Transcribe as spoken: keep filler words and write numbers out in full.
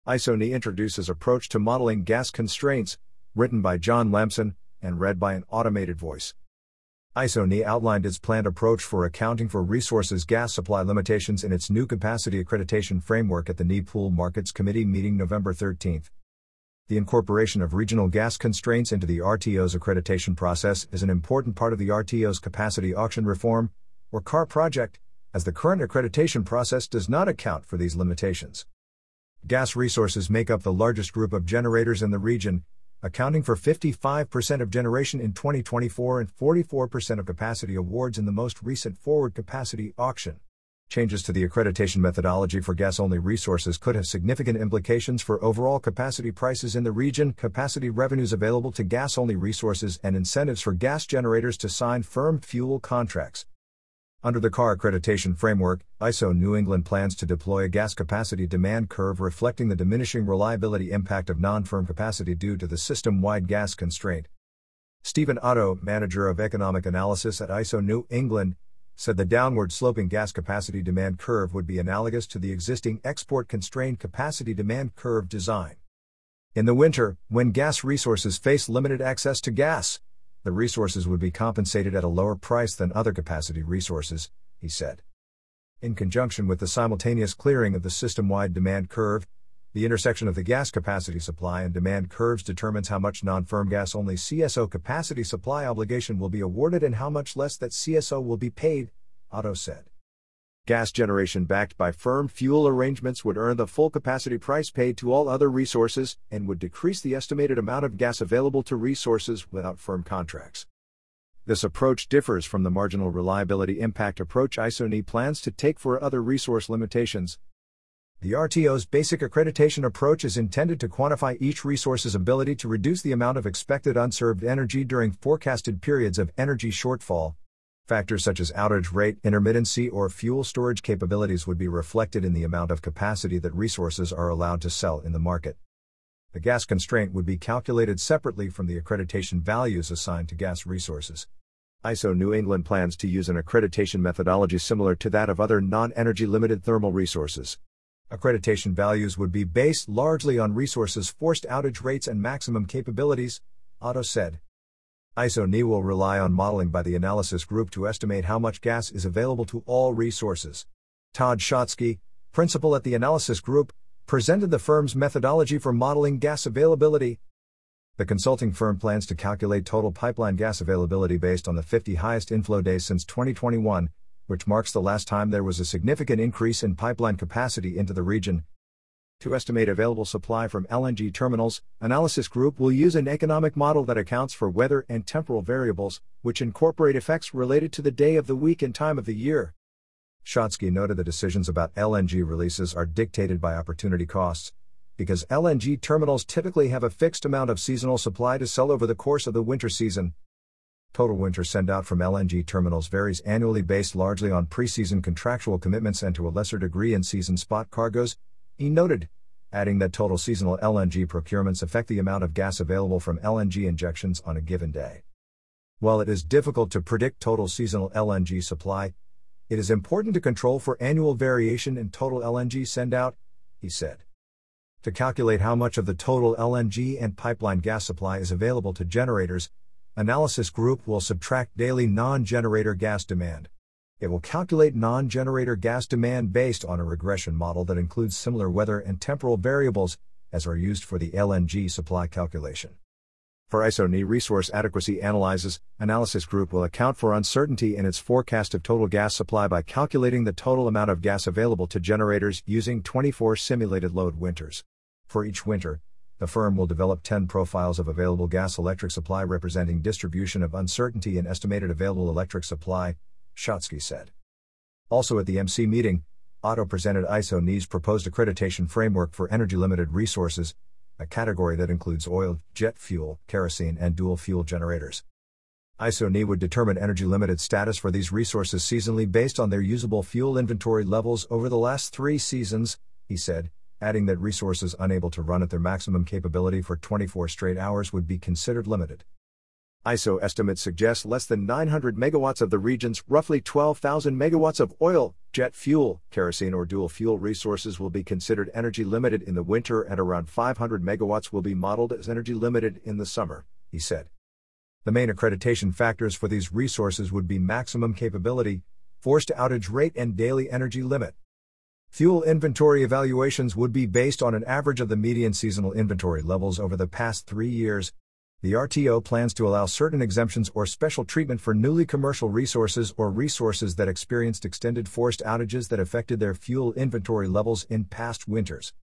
ISONI introduces approach to modeling gas constraints, written by John Lamson, and read by an automated voice. ISONI outlined its planned approach for accounting for resources gas supply limitations in its new capacity accreditation framework at the N E Pool Markets Committee meeting November thirteenth. The incorporation of regional gas constraints into the R T O's accreditation process is an important part of the R T O's Capacity Auction Reform, or C A R project, as the current accreditation process does not account for these limitations. Gas resources make up the largest group of generators in the region, accounting for fifty-five percent of generation in twenty twenty-four and forty-four percent of capacity awards in the most recent forward capacity auction. Changes to the accreditation methodology for gas-only resources could have significant implications for overall capacity prices in the region, capacity revenues available to gas-only resources, and incentives for gas generators to sign firm fuel contracts. Under the C A R accreditation framework, I S O New England plans to deploy a gas capacity demand curve reflecting the diminishing reliability impact of non-firm capacity due to the system-wide gas constraint. Stephen Otto, manager of economic analysis at I S O New England, said the downward-sloping gas capacity demand curve would be analogous to the existing export-constrained capacity demand curve design. In the winter, when gas resources face limited access to gas, the resources would be compensated at a lower price than other capacity resources, he said. In conjunction with the simultaneous clearing of the system-wide demand curve, the intersection of the gas capacity supply and demand curves determines how much non-firm gas-only C S O capacity supply obligation will be awarded and how much less that C S O will be paid, Otto said. Gas generation backed by firm fuel arrangements would earn the full capacity price paid to all other resources and would decrease the estimated amount of gas available to resources without firm contracts. This approach differs from the marginal reliability impact approach ISONI plans to take for other resource limitations. The R T O's basic accreditation approach is intended to quantify each resource's ability to reduce the amount of expected unserved energy during forecasted periods of energy shortfall. Factors such as outage rate, intermittency, or fuel storage capabilities would be reflected in the amount of capacity that resources are allowed to sell in the market. The gas constraint would be calculated separately from the accreditation values assigned to gas resources. I S O New England plans to use an accreditation methodology similar to that of other non-energy limited thermal resources. Accreditation values would be based largely on resources' forced outage rates and maximum capabilities, Otto said. ISONI will rely on modeling by the analysis group to estimate how much gas is available to all resources. Todd Shotsky, principal at the analysis group, presented the firm's methodology for modeling gas availability. The consulting firm plans to calculate total pipeline gas availability based on the fifty highest inflow days since twenty twenty-one, which marks the last time there was a significant increase in pipeline capacity into the region. To estimate available supply from L N G terminals, Analysis Group will use an economic model that accounts for weather and temporal variables, which incorporate effects related to the day of the week and time of the year. Shotsky noted the decisions about L N G releases are dictated by opportunity costs, because L N G terminals typically have a fixed amount of seasonal supply to sell over the course of the winter season. Total winter send-out from L N G terminals varies annually based largely on pre-season contractual commitments and to a lesser degree in-season spot cargoes, he noted, adding that total seasonal L N G procurements affect the amount of gas available from L N G injections on a given day. While it is difficult to predict total seasonal L N G supply, it is important to control for annual variation in total L N G send-out, he said. To calculate how much of the total L N G and pipeline gas supply is available to generators, Analysis Group will subtract daily non-generator gas demand. It will calculate non-generator gas demand based on a regression model that includes similar weather and temporal variables, as are used for the L N G supply calculation. For ISONI resource adequacy analyses, Analysis Group will account for uncertainty in its forecast of total gas supply by calculating the total amount of gas available to generators using twenty-four simulated load winters. For each winter, the firm will develop ten profiles of available gas-electric supply representing distribution of uncertainty in estimated available electric supply, Shotsky said. Also at the M C meeting, Otto presented ISONI's proposed accreditation framework for energy-limited resources, a category that includes oil, jet fuel, kerosene, and dual-fuel generators. ISONI would determine energy-limited status for these resources seasonally based on their usable fuel inventory levels over the last three seasons, he said, adding that resources unable to run at their maximum capability for twenty-four straight hours would be considered limited. I S O estimates suggest less than nine hundred megawatts of the region's roughly twelve thousand megawatts of oil, jet fuel, kerosene or dual fuel resources will be considered energy limited in the winter and around five hundred megawatts will be modeled as energy limited in the summer, he said. The main accreditation factors for these resources would be maximum capability, forced outage rate and daily energy limit. Fuel inventory evaluations would be based on an average of the median seasonal inventory levels over the past three years. The R T O plans to allow certain exemptions or special treatment for newly commercial resources or resources that experienced extended forced outages that affected their fuel inventory levels in past winters.